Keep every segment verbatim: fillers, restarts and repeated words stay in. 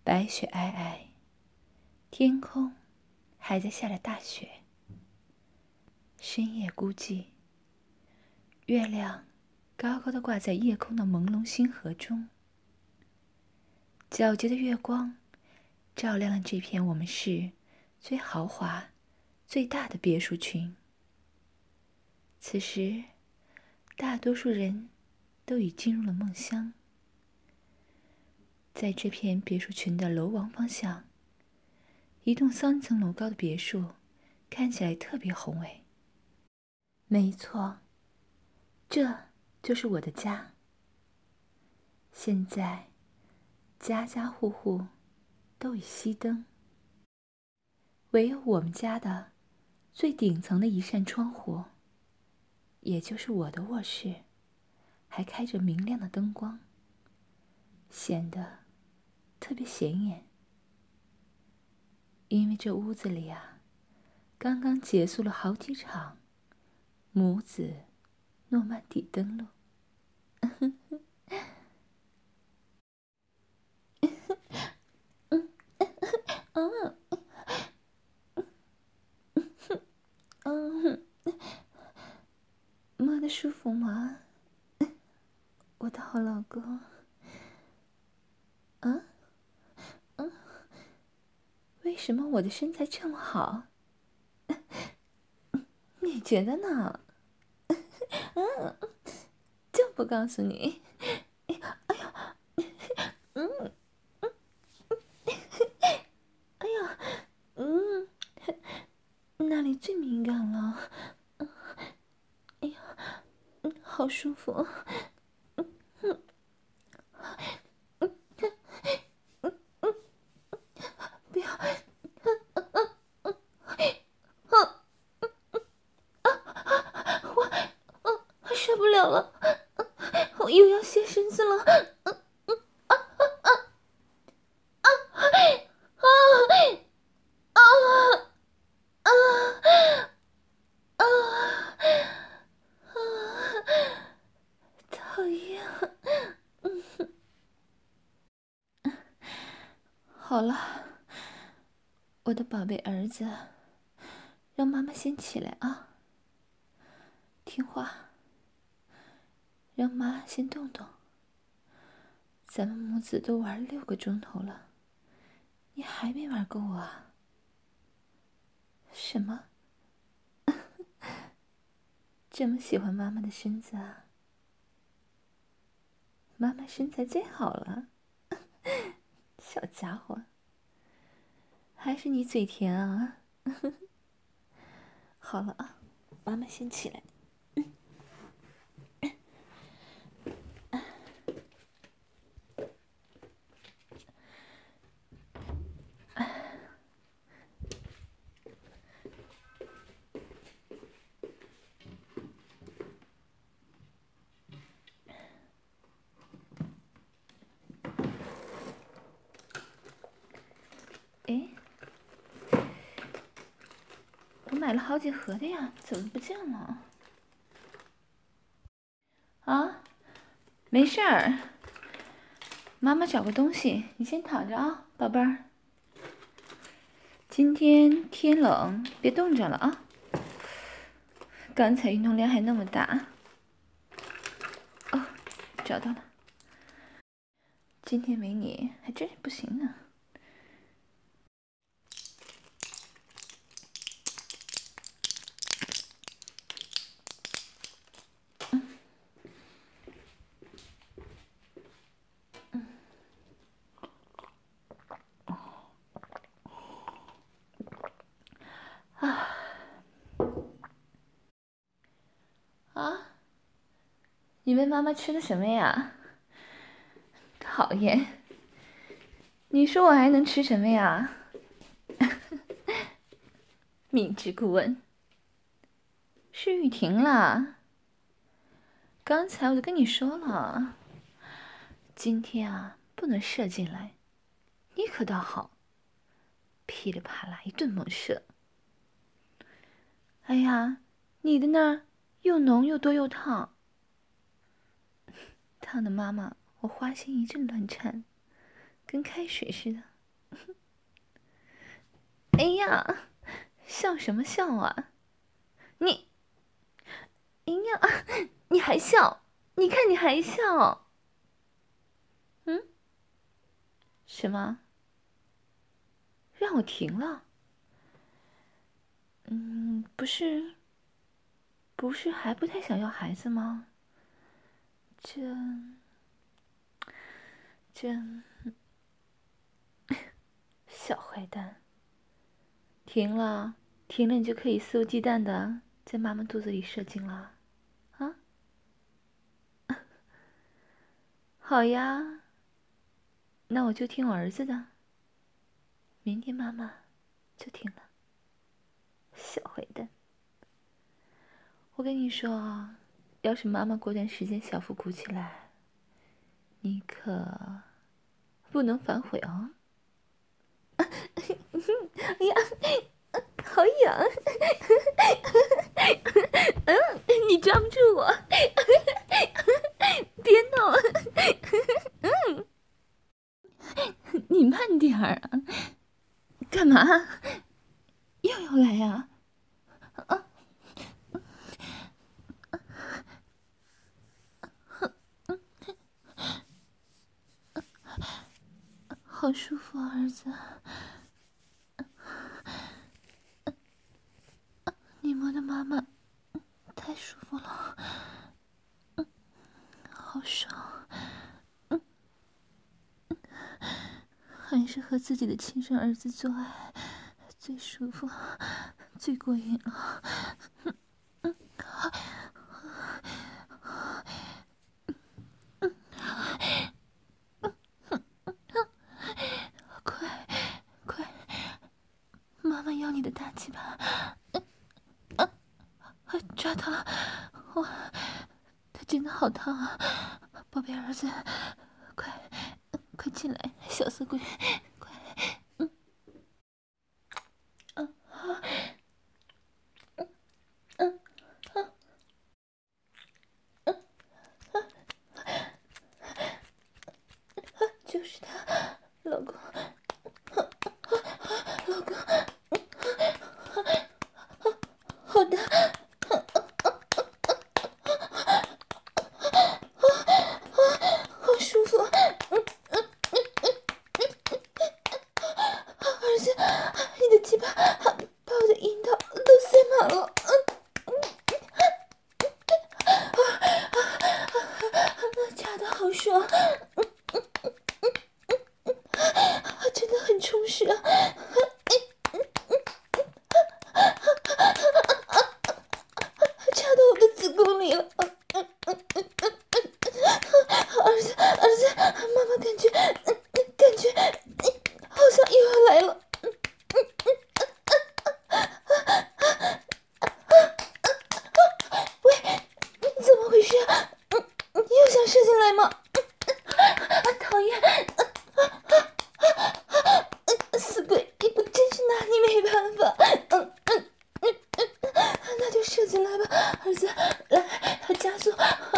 白雪皑皑，天空还在下着大雪。深夜孤寂，月亮高高的挂在夜空的朦胧星河中。皎洁的月光照亮了这片我们市最豪华、最大的别墅群。此时，大多数人都已进入了梦乡。在这片别墅群的楼王方向，一栋三层楼高的别墅看起来特别宏伟。没错，这就是我的家。现在，家家户户都已熄灯，唯有我们家的最顶层的一扇窗户，也就是我的卧室，还开着明亮的灯光，显得特别显眼。因为这屋子里啊，刚刚结束了好几场母子诺曼底登陆。嗯嗯，摸得舒服吗？我的好老公。嗯嗯，为什么我的身材这么好？你觉得呢？嗯，就不告诉你。哎呀，嗯，哎呀，嗯，那里最敏感了。哎呀，嗯，好舒服。不要，我受不了了，我又要歇身子了。讨厌。好了，我的宝贝儿子，让妈妈先起来啊，听话，让妈先动动。咱们母子都玩六个钟头了，你还没玩够啊？什么？这么喜欢妈妈的身子啊？妈妈身材最好了。小家伙，还是你嘴甜啊。好了啊，妈妈先起来。哎，我买了好几盒的呀，怎么不见了？啊，没事儿，妈妈找个东西，你先躺着啊，宝贝儿。今天天冷，别冻着了啊。刚才运动量还那么大。哦，找到了。今天没你还真是不行呢。啊啊！你喂妈妈吃的什么呀？讨厌！你说我还能吃什么呀？明知故问。是雨停了。刚才我就跟你说了，今天啊不能射进来。你可倒好，噼里啪啦一顿猛射。哎呀，你的那儿又浓又多又烫，烫的妈妈我花心一阵乱颤，跟开水似的。 哎呀，笑什么笑啊？你，哎呀，你还笑？你看你还笑？嗯？什么？让我停了？嗯，不是，不是还不太想要孩子吗？这，这，小坏蛋！停了，停了，你就可以肆无忌惮的在妈妈肚子里射精了，啊？好呀，那我就听我儿子的。明天妈妈就停了。小坏蛋！我跟你说啊，要是妈妈过段时间小腹鼓起来，你可不能反悔哦。哎呀，好痒！嗯，你抓不住我，别闹了。嗯，你慢点儿啊！干嘛？又要来呀？啊！好舒服啊，儿子。你摸的妈妈太舒服了，好爽。还是和自己的亲生儿子做爱最舒服、最过瘾了。快，快！妈妈要你的大鸡巴！啊！抓到了！哇，它真的好烫啊！宝贝儿子，快，快进来，小色鬼！快，嗯，啊啊，嗯啊，嗯啊，就是他，老公，老公，好的，好舒服，嗯嗯嗯嗯儿子，你的鸡巴把我的阴道都塞满了，嗯嗯，夹的好爽，嗯嗯嗯嗯嗯嗯，真的很充实啊。插到我的子宫里了，嗯嗯嗯嗯嗯嗯，儿子儿子，妈妈感觉，嗯嗯，感觉，好像又要来了，嗯嗯嗯喂，怎么回事？嗯，你又想射进来吗？啊，讨厌！死鬼，我真是拿你没办法。嗯嗯嗯嗯，那就射进来吧，儿子，来，加速，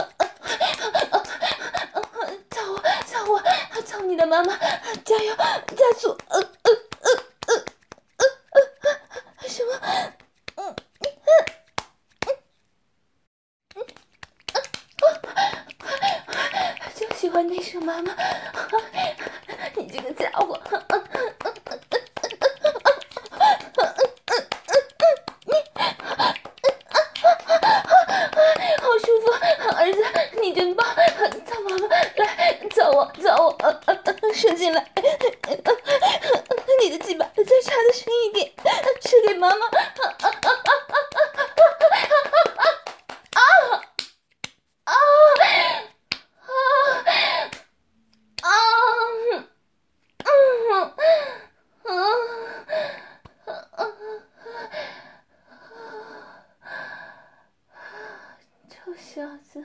操我，操我，操你的妈妈，加油，加速，呃呃呃呃呃呃，什么？嗯就喜欢内射妈妈，你这个家伙！好舒服，儿子，你真棒！操妈妈，来，操我，操我，呃呃呃，射进来，你的鸡巴再插的深一点，射给妈妈。啊啊啊！嗯嗯臭小子！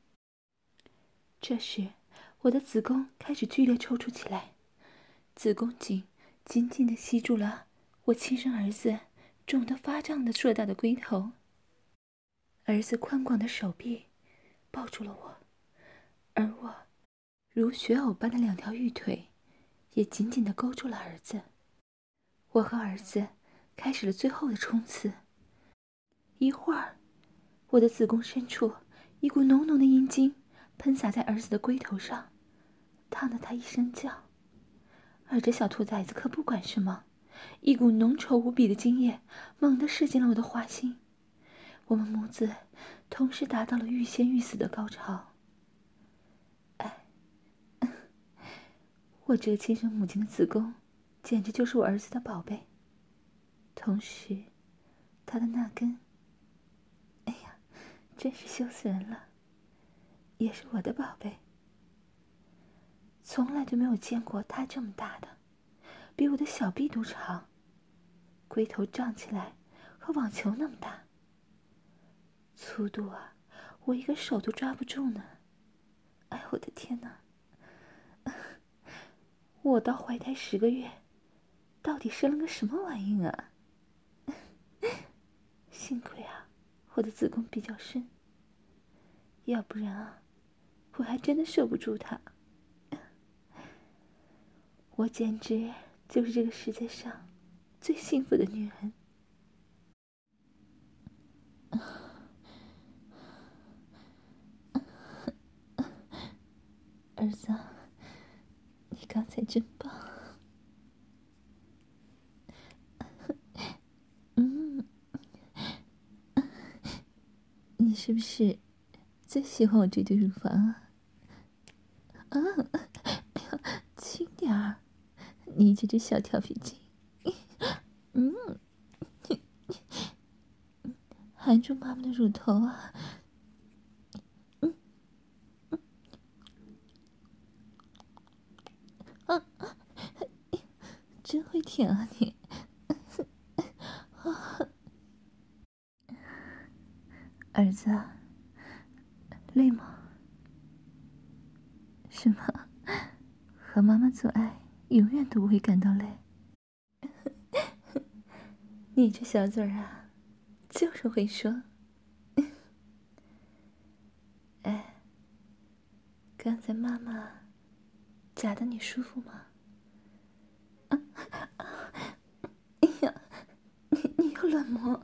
这时，我的子宫开始剧烈抽搐起来，子宫颈紧紧地吸住了我亲生儿子肿得发胀的硕大的龟头，儿子宽广的手臂抱住了我，而我如雪藕般的两条玉腿也紧紧地勾住了儿子。我和儿子开始了最后的冲刺。一会儿，我的子宫深处一股浓浓的阴茎喷洒在儿子的龟头上，烫得他一声叫。而这小兔崽子可不管什么，一股浓稠无比的精液猛地射进了我的花心。我们母子同时达到了欲仙欲死的高潮。哎，我这个亲生母亲的子宫简直就是我儿子的宝贝，同时他的那根，哎呀，真是羞死人了，也是我的宝贝。从来就没有见过他这么大的，比我的小臂都长，龟头胀起来和网球那么大，粗度啊，我一个手都抓不住呢。哎，我的天哪！我到怀胎十个月，到底生了个什么玩意啊？幸亏啊，我的子宫比较深，要不然啊，我还真的受不住它。我简直就是这个世界上最幸福的女人。儿子，你刚才真棒。嗯，你是不是最喜欢我这对乳房啊？啊，哎呀，轻点儿，你这只小调皮精。嗯，含住妈妈的乳头啊。嗯，啊，真会舔啊你。儿子，累吗？是吗？和妈妈做爱永远都不会感到累。你这小嘴儿啊，就是会说。哎，刚才妈妈夹的你舒服吗？啊啊！哎呀，你你又乱摸，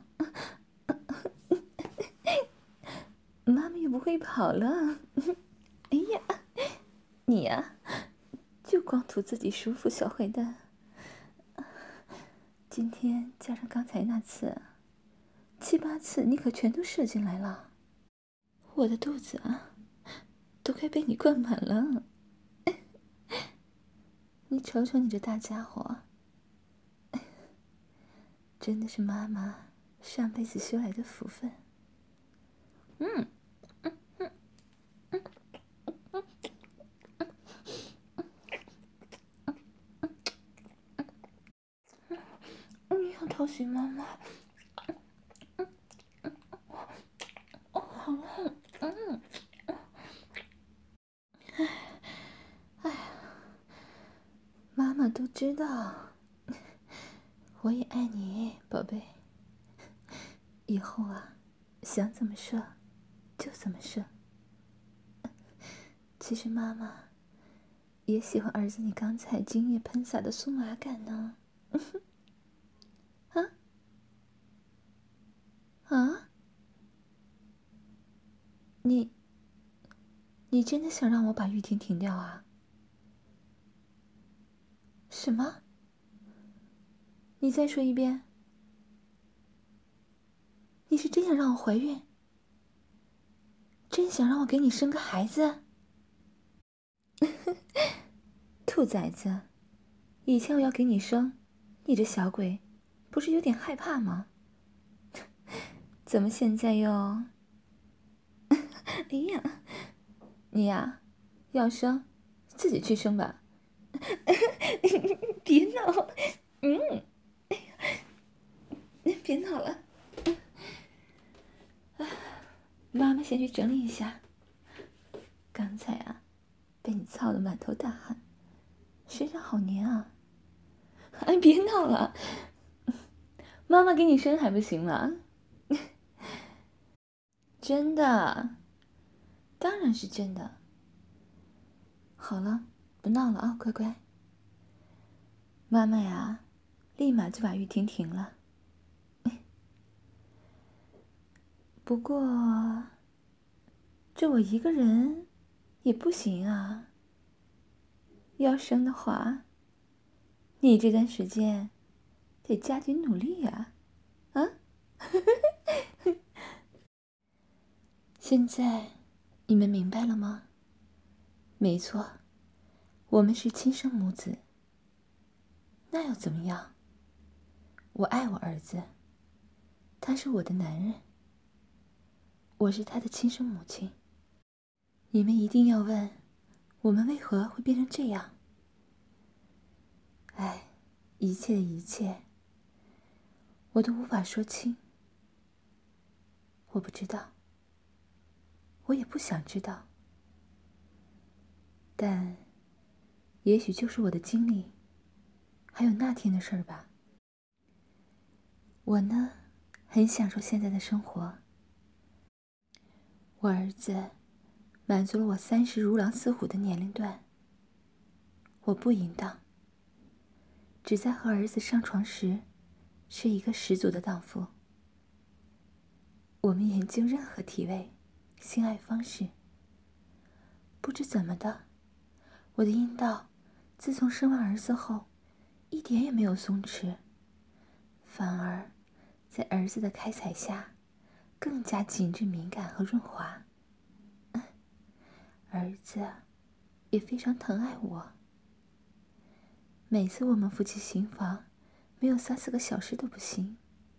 妈妈又不会跑了。哎呀，你呀，就光图自己舒服，小坏蛋。今天加上刚才那次，七八次你可全都射进来了，我的肚子啊，都快被你灌满了。你瞅瞅你这大家伙，真的是妈妈上辈子修来的福分。嗯，嗯嗯嗯嗯嗯，你要讨喜妈妈。哦，好了，嗯，哎呀，妈妈都知道，我也爱你，宝贝。以后啊，想怎么射就怎么射。其实妈妈也喜欢儿子你刚才精液喷洒的酥麻感呢。啊啊！你你真的想让我把玉婷停掉啊？什么？你再说一遍。你是真想让我怀孕？真想让我给你生个孩子？兔崽子，以前我要给你生，你这小鬼，不是有点害怕吗？怎么现在又……哎呀，你呀，要生，自己去生吧。别闹，嗯，哎呀，别闹了。妈妈先去整理一下。刚才啊，被你操得满头大汗，身上好黏啊！哎，别闹了，妈妈给你生还不行吗？真的，当然是真的。好了，不闹了啊，乖乖。 妈妈呀，立马就把玉婷停了。不过，这我一个人也不行啊。要生的话，你这段时间得加紧努力呀，啊！现在你们明白了吗？没错，我们是亲生母子。那又怎么样？我爱我儿子，他是我的男人，我是他的亲生母亲。你们一定要问，我们为何会变成这样？哎，一切的一切，我都无法说清。我不知道，我也不想知道。但也许就是我的经历，还有那天的事儿吧。我呢，很享受现在的生活。我儿子满足了我三十如狼似虎的年龄段。我不淫荡，只在和儿子上床时，是一个十足的荡妇。我们研究任何体位、性爱方式。不知怎么的，我的阴道自从生完儿子后，一点也没有松弛，反而在儿子的开采下，更加紧致、敏感和润滑。儿子也非常疼爱我。每次我们夫妻行房，没有三四个小时都不行。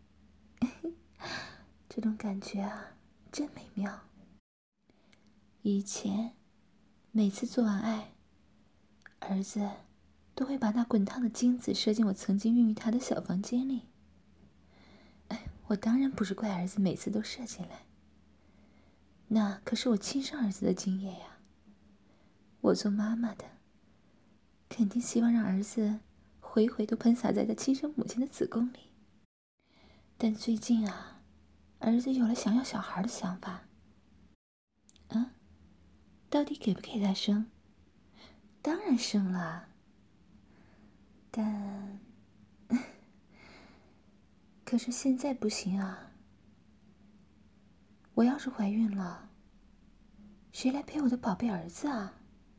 这种感觉啊，真美妙。以前每次做完爱，儿子都会把那滚烫的精子射进我曾经孕育他的小房间里。哎，我当然不是怪儿子每次都射进来，那可是我亲生儿子的经验呀。我做妈妈的，肯定希望让儿子回回都喷洒在他亲生母亲的子宫里。但最近啊，儿子有了想要小孩的想法。嗯，到底给不给他生？当然生了，但可是现在不行啊。我要是怀孕了，谁来陪我的宝贝儿子啊？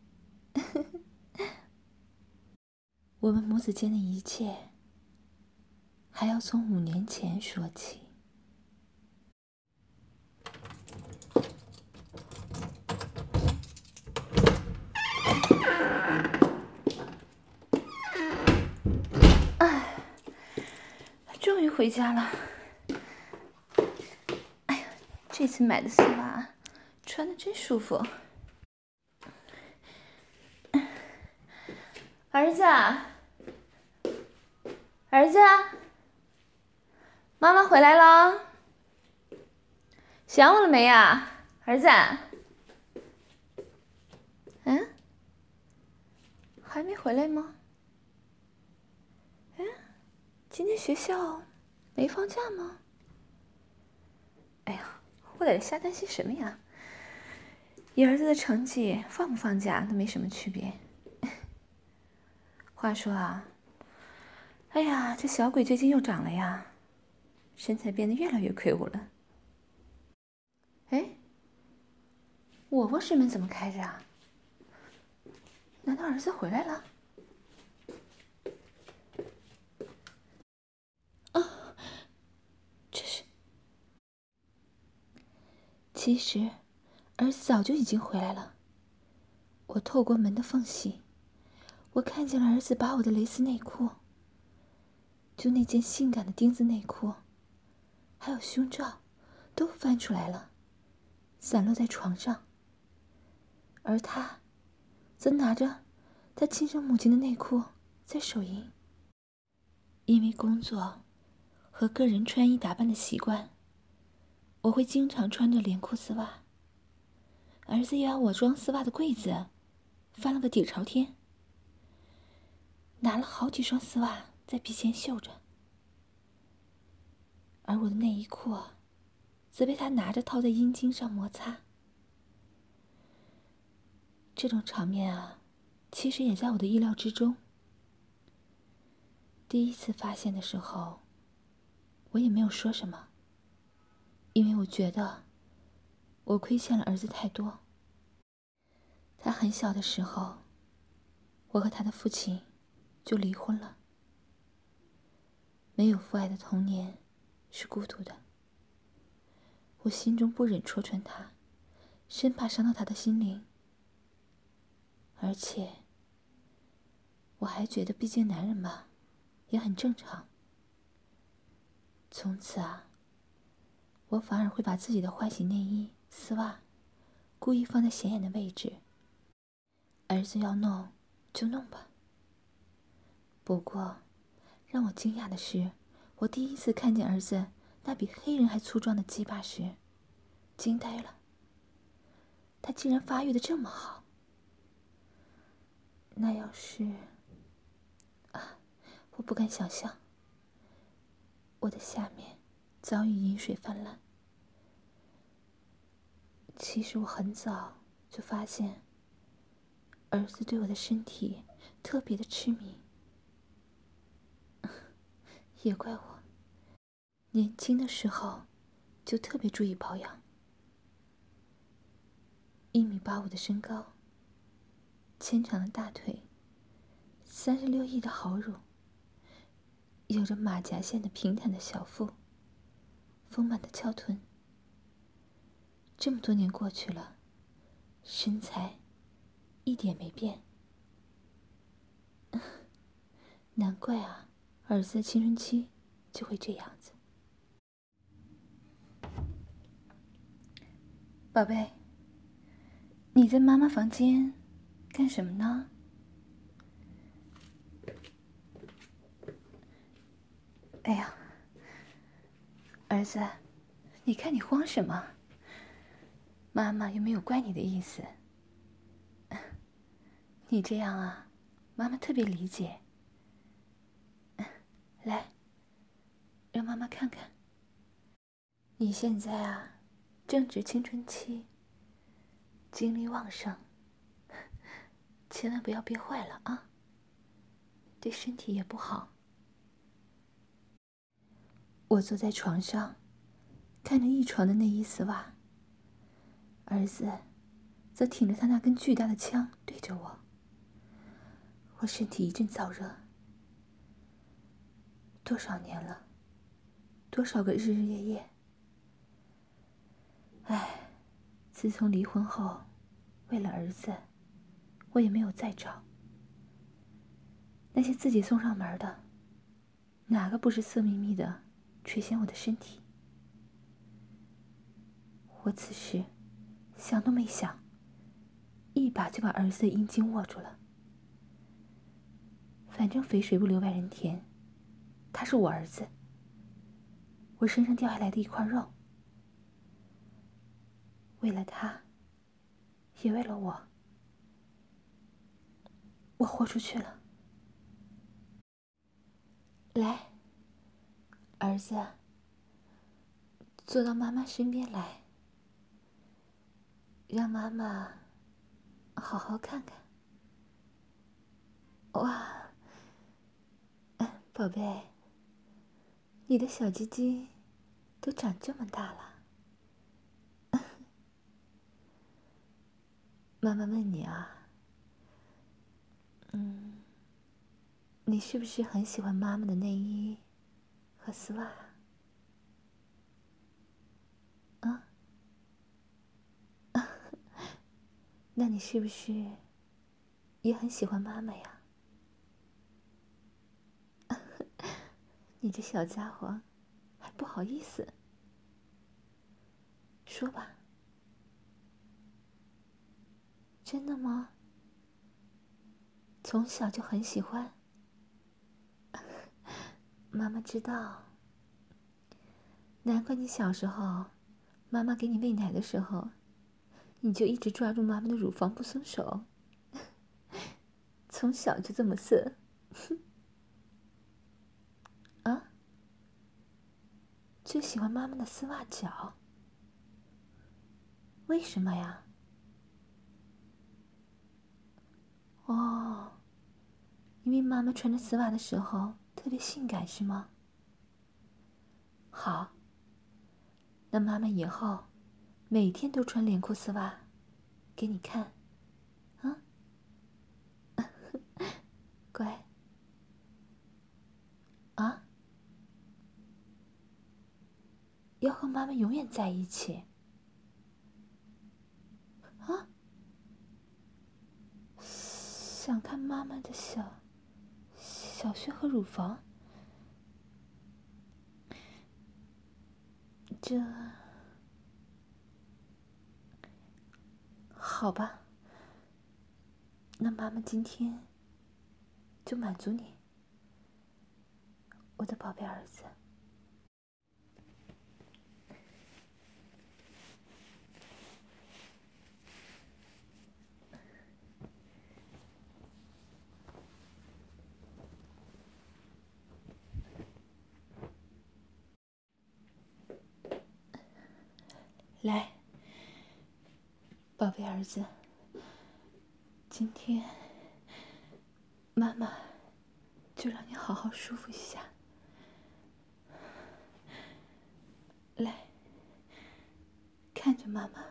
我们母子间的一切，还要从五年前说起。哎，终于回家了。哎呀，这次买的丝袜穿的真舒服。儿子，儿子，妈妈回来了，想我了没呀，儿子？嗯，还没回来吗？嗯，今天学校没放假吗？哎呀，我在这瞎担心什么呀？以儿子的成绩，放不放假都没什么区别。话说啊，哎呀，这小鬼最近又长了呀，身材变得越来越魁梧了。哎，我卧室门怎么开着啊？难道儿子回来了？啊，这是……其实，儿子早就已经回来了。我透过门的缝隙，我看见了儿子把我的蕾丝内裤，就那件性感的丁字内裤，还有胸罩，都翻出来了，散落在床上。而他，则拿着他亲生母亲的内裤在手淫。因为工作和个人穿衣打扮的习惯，我会经常穿着连裤丝袜。儿子也把我装丝袜的柜子翻了个底朝天，拿了好几双丝袜在鼻前绣着，而我的内衣裤则被他拿着套在阴茎上摩擦。这种场面啊，其实也在我的意料之中。 第一次发现的时候，我也没有说什么，因为我觉得我亏欠了儿子太多。他很小的时候，我和他的父亲就离婚了。没有父爱的童年是孤独的，我心中不忍戳穿他，生怕伤到他的心灵。而且我还觉得毕竟男人嘛，也很正常。从此啊，我反而会把自己的换洗内衣、丝袜故意放在显眼的位置，儿子要弄就弄吧。不过让我惊讶的是，我第一次看见儿子那比黑人还粗壮的鸡巴时，惊呆了。他竟然发育得这么好。那要是……啊，我不敢想象。我的下面早已饮水泛滥。其实我很早就发现，儿子对我的身体特别的痴迷。也怪我，年轻的时候就特别注意保养。一米八五的身高，纤长的大腿，三十六亿的好乳，有着马甲线的平坦的小腹，丰满的翘臀。这么多年过去了，身材一点没变。难怪啊，儿子的青春期就会这样子。宝贝，你在妈妈房间干什么呢？哎呀，儿子，你看你慌什么？妈妈又没有怪你的意思。你这样啊，妈妈特别理解。来，让妈妈看看。你现在啊，正值青春期，精力旺盛，千万不要憋坏了啊，对身体也不好。我坐在床上，看着一床的内衣丝袜，儿子则挺着他那根巨大的枪对着我。我身体一阵燥热。多少年了，多少个日日夜夜。唉，自从离婚后，为了儿子，我也没有再找。那些自己送上门的，哪个不是色眯眯的垂涎我的身体？我此时想都没想，一把就把儿子的阴茎握住了。反正肥水不流外人田，他是我儿子，我身上掉下来的一块肉。为了他，也为了我，我豁出去了。来，儿子，坐到妈妈身边来，让妈妈好好看看。哇，宝贝，你的小鸡鸡都长这么大了。妈妈问你啊，嗯，你是不是很喜欢妈妈的内衣和丝袜啊？啊，那你是不是也很喜欢妈妈呀？你这小家伙，还不好意思，说吧。真的吗？从小就很喜欢？妈妈知道，难怪你小时候，妈妈给你喂奶的时候，你就一直抓住妈妈的乳房不松手。从小就这么色。啊？就喜欢妈妈的丝袜脚？为什么呀？哦，因为妈妈穿着丝袜的时候特别性感是吗？好，那妈妈以后每天都穿连裤丝袜给你看，啊？乖。啊？要和妈妈永远在一起？啊？想看妈妈的小小穴和乳房？这……好吧，那妈妈今天就满足你，我的宝贝儿子。来，宝贝儿子，今天妈妈就让你好好舒服一下。来，看着妈妈，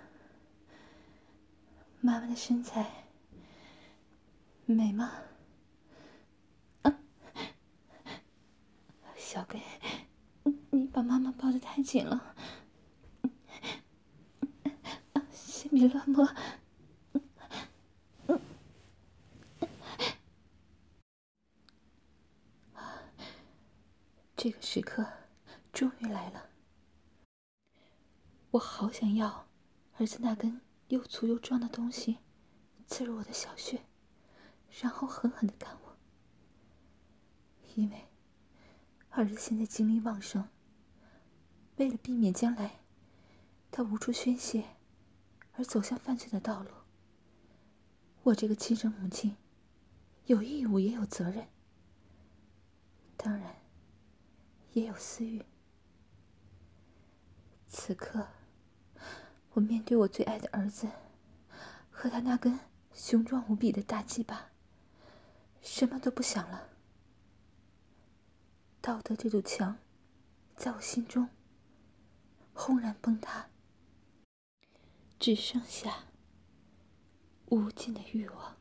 妈妈的身材美吗？啊，小鬼，你把妈妈抱得太紧了，先别乱摸。这个时刻终于来了，我好想要儿子那根又粗又壮的东西刺入我的小穴，然后狠狠地干我。因为儿子现在精力旺盛，为了避免将来他无处宣泄而走向犯罪的道路，我这个亲生母亲有义务也有责任，当然也有私欲。此刻我面对我最爱的儿子和他那根雄壮无比的大鸡巴，什么都不想了。道德这堵墙在我心中轰然崩塌，只剩下无尽的欲望。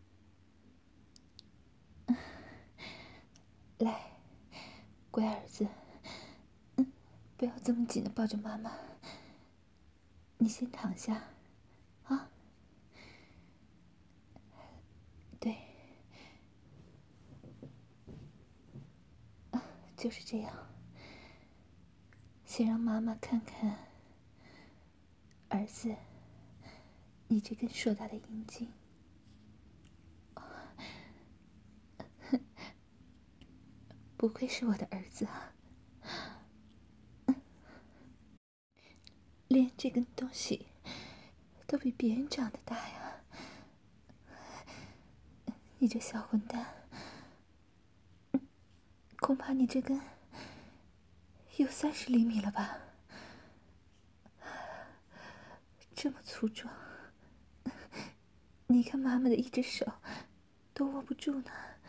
来，乖儿子，嗯，不要这么紧的抱着妈妈，你先躺下，啊？对，啊，就是这样。先让妈妈看看儿子你这根硕大的阴茎。不愧是我的儿子啊，连这根东西都比别人长得大呀！你这小混蛋，恐怕你这根有三十厘米了吧？这么粗壮，你看妈妈的一只手都握不住呢。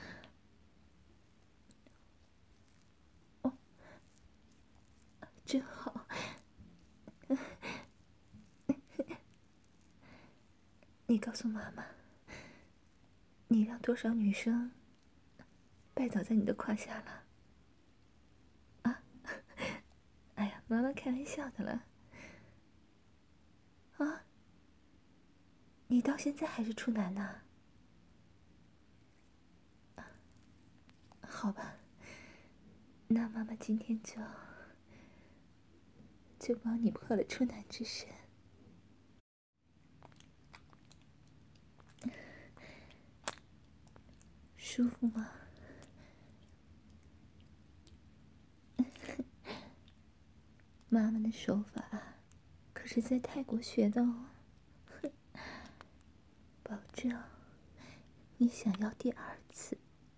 哦，真好。你告诉妈妈，你让多少女生拜倒在你的胯下了？啊？哎呀，妈妈开玩笑的了。啊？你到现在还是处男呢？好吧，那妈妈今天就就帮你破了处男之身。舒服吗？妈妈的手法可是在泰国学的哦，保证你想要第二次。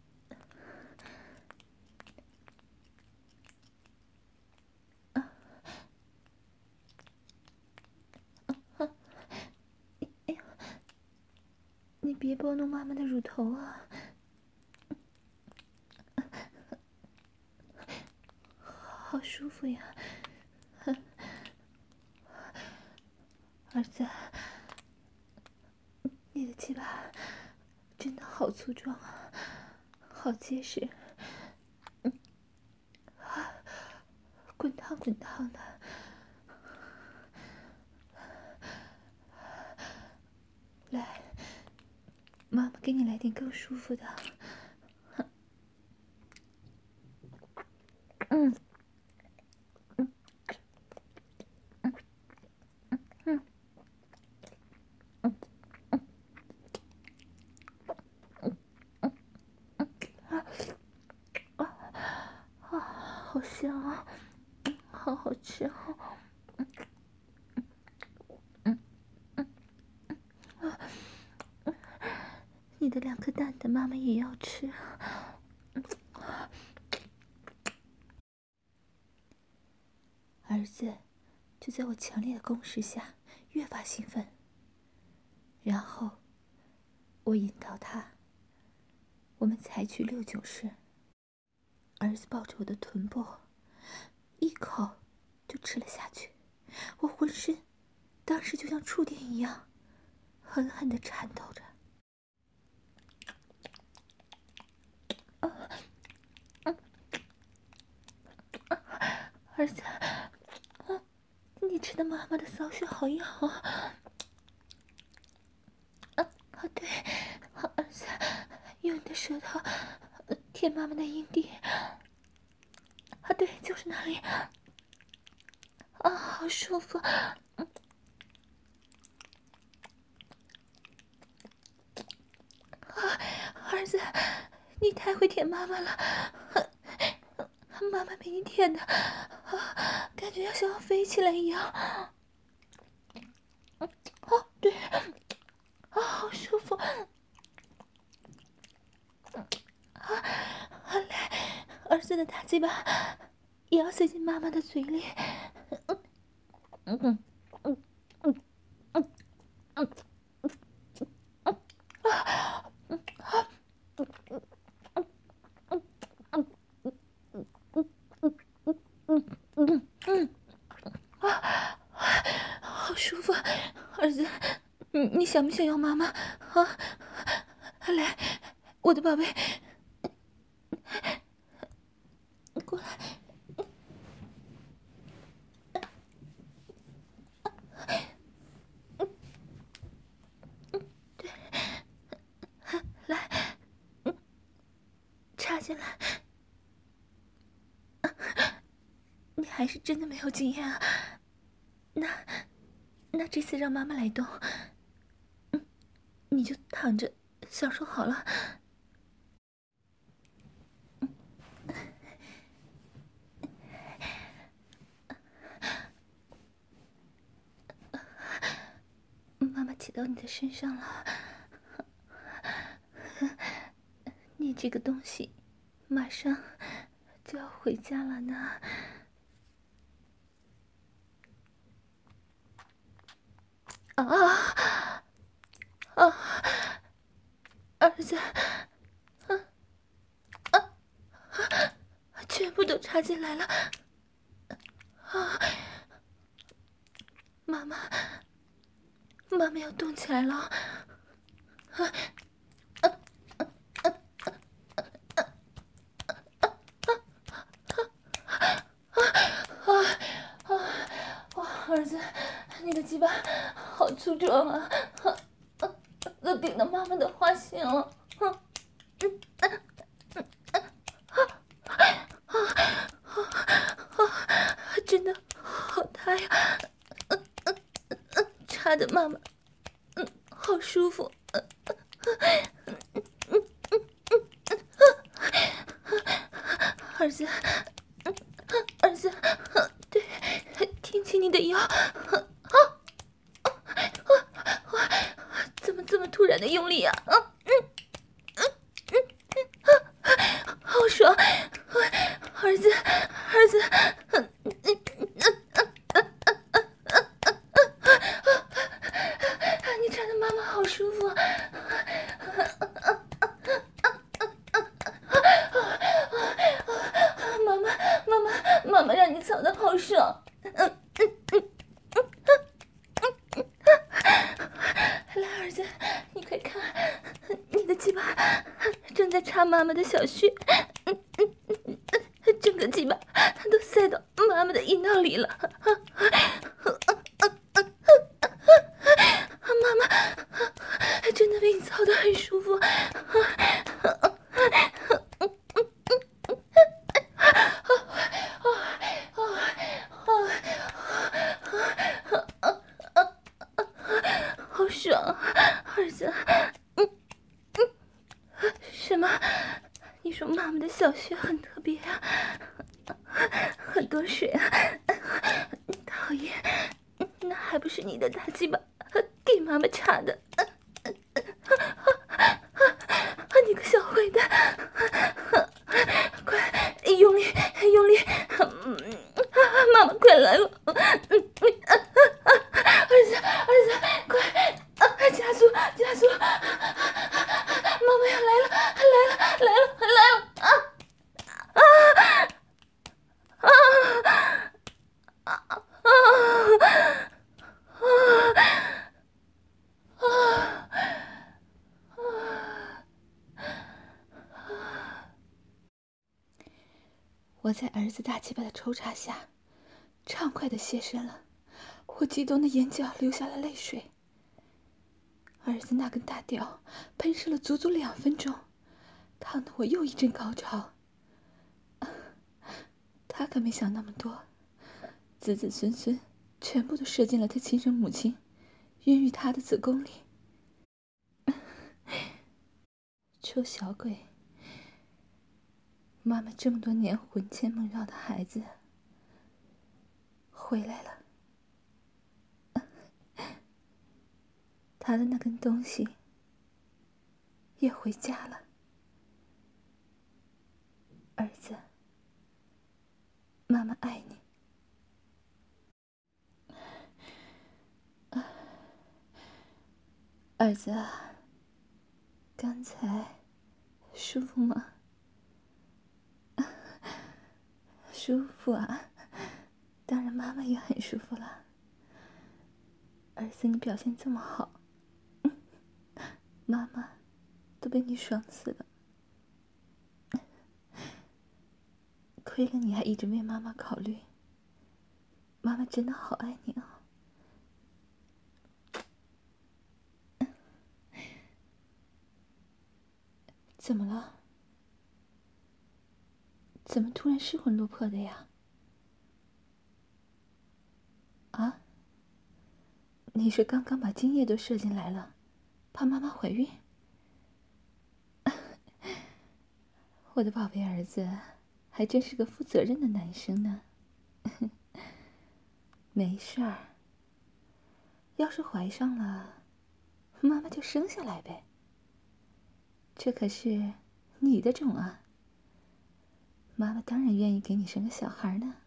啊啊啊！哎呀，你别拨弄妈妈的乳头啊！ 好舒服呀！儿子，你的鸡巴真的好粗壮啊，好结实，嗯，啊，滚烫滚烫的。来，妈妈给你来点更舒服的。嗯。好香啊，好好吃啊！嗯嗯啊，你的两颗蛋蛋，妈妈也要吃。儿子就在我强烈的攻势下越发兴奋，然后我引导他，我们采取六九式。儿子抱着我的臀部，一口就吃了下去，我浑身当时就像触电一样，狠狠地颤抖着。啊嗯啊、儿子，啊，你吃的妈妈的骚穴好痒啊！啊啊，对，好，儿子，用你的舌头舔妈妈的阴蒂。啊，对，就是那里。啊，好舒服。嗯。啊，儿子，你太会舔妈妈了。妈妈被你舔的，啊，感觉要像要飞起来一样。哦，对，啊，好舒服。啊，来，儿子的大鸡巴也要塞进妈妈的嘴里。嗯嗯嗯嗯嗯嗯嗯嗯啊嗯啊嗯嗯嗯嗯嗯嗯嗯嗯嗯啊，好舒服，儿子，你你想不想要妈妈啊？来，我的宝贝，过来。对，来，插进来。你还是真的没有经验啊？那，那这次让妈妈来动，嗯，你就躺着享受好了。妈妈骑到你的身上了，你这个东西，马上就要回家了呢。啊啊，儿子，啊啊啊，全部都插进来了。啊，妈妈，妈妈要动起来了。啊啊啊啊啊啊！哇，儿子，你的鸡巴好粗壮啊！啊，都顶到妈妈的花心了。啊嗯啊啊啊啊！真的好大呀！嗯嗯嗯，插的妈妈，嗯，好舒服。嗯嗯嗯嗯嗯，儿子，嗯，儿子，对，挺起你的腰。啊啊啊！怎么这么突然的用力啊？啊嗯嗯嗯嗯，好爽！儿子，儿子，嗯嗯嗯嗯嗯嗯嗯，你插的妈妈好舒服。妈妈，妈妈，妈妈让你操的好爽！来，儿子，你快看，你的鸡巴正在插妈妈的小穴，整个鸡巴都塞到妈妈的阴道里了。妈妈真的被你操得很舒服。好爽，儿子。什么？你说妈妈的小穴很特别啊，很多水啊，讨厌，那还不是你的大鸡巴给妈妈插的？你个小坏蛋，快用力用力，妈妈快来了！儿子儿子，快加速加速，妈妈要来了来了来了来了！啊啊啊啊啊啊！我在儿子大鸡巴的抽插下，畅快的现身了，我激动的眼角流下了泪水。儿子那根大屌喷射了足足两分钟，烫得我又一阵高潮。他可没想那么多，子子孙孙全部都射进了他亲生母亲孕育他的子宫里。臭小鬼，妈妈这么多年魂牵梦绕的孩子回来了，他的那根东西也回家了。儿子，妈妈爱你。儿子啊，刚才舒服吗？舒服啊，当然妈妈也很舒服了。儿子，你表现这么好，妈妈都被你爽死了。亏了你还一直为妈妈考虑，妈妈真的好爱你啊。怎么了？怎么突然失魂落魄的呀？啊？你是刚刚把精液都射进来了，怕妈妈怀孕？我的宝贝儿子，还真是个负责任的男生呢。没事儿，要是怀上了，妈妈就生下来呗。这可是你的种啊，妈妈当然愿意给你生个小孩呢。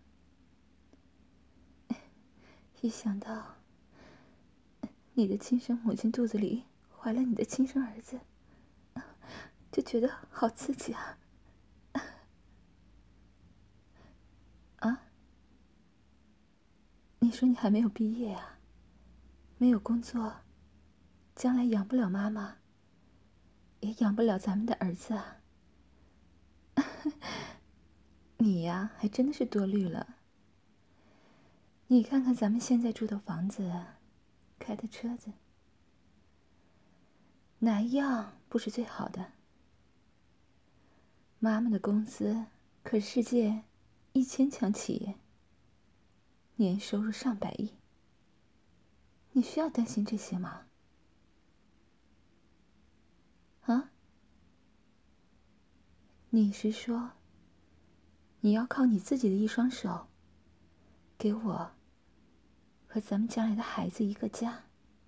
一想到你的亲生母亲肚子里怀了你的亲生儿子，就觉得好刺激啊！啊？你说你还没有毕业啊？没有工作，将来养不了妈妈，也养不了咱们的儿子啊！你呀，还真的是多虑了。你看看咱们现在住的房子，开的车子，哪一样不是最好的？妈妈的公司可是世界一千强企业，年收入上百亿。你需要担心这些吗？啊？你是说，你要靠你自己的一双手，给我和咱们将来的孩子一个家？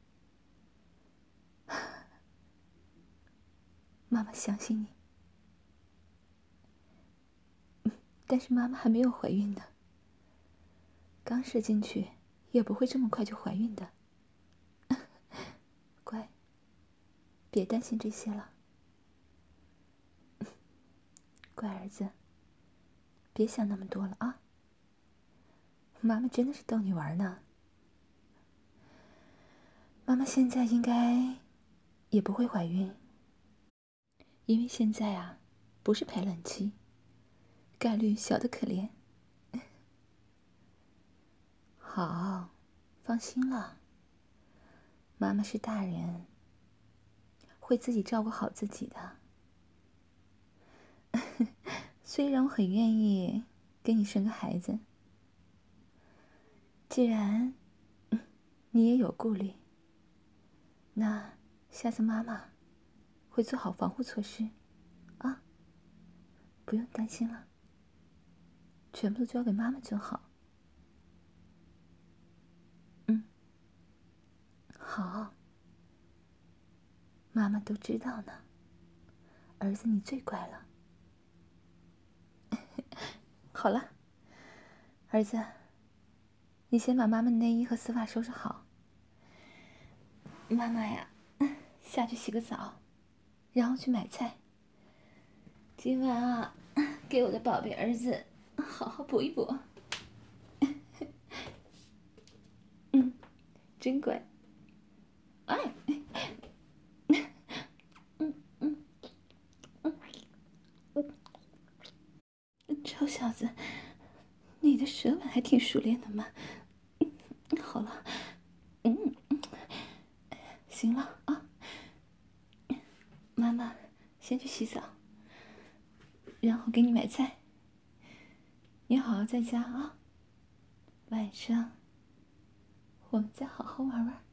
妈妈相信你，但是妈妈还没有怀孕呢，刚射进去也不会这么快就怀孕的。乖，别担心这些了。乖儿子，别想那么多了啊。 妈妈真的是逗你玩呢。妈妈现在应该也不会怀孕，因为现在啊，不是排卵期，概率小得可怜。好，放心了，妈妈是大人，会自己照顾好自己的。虽然我很愿意给你生个孩子，既然你也有顾虑，那下次妈妈会做好防护措施啊，不用担心了，全部都交给妈妈就好。嗯，好，妈妈都知道呢，儿子你最乖了。好了，儿子，你先把妈妈的内衣和丝袜收拾好，妈妈呀，下去洗个澡，然后去买菜。今晚啊，给我的宝贝儿子好好补一补。嗯，真乖。哎，嗯嗯嗯嗯，臭小子，你的舌吻还挺熟练的嘛。好了，嗯，行了啊，妈妈先去洗澡，然后给你买菜。你好好在家啊，晚上我们再好好玩玩。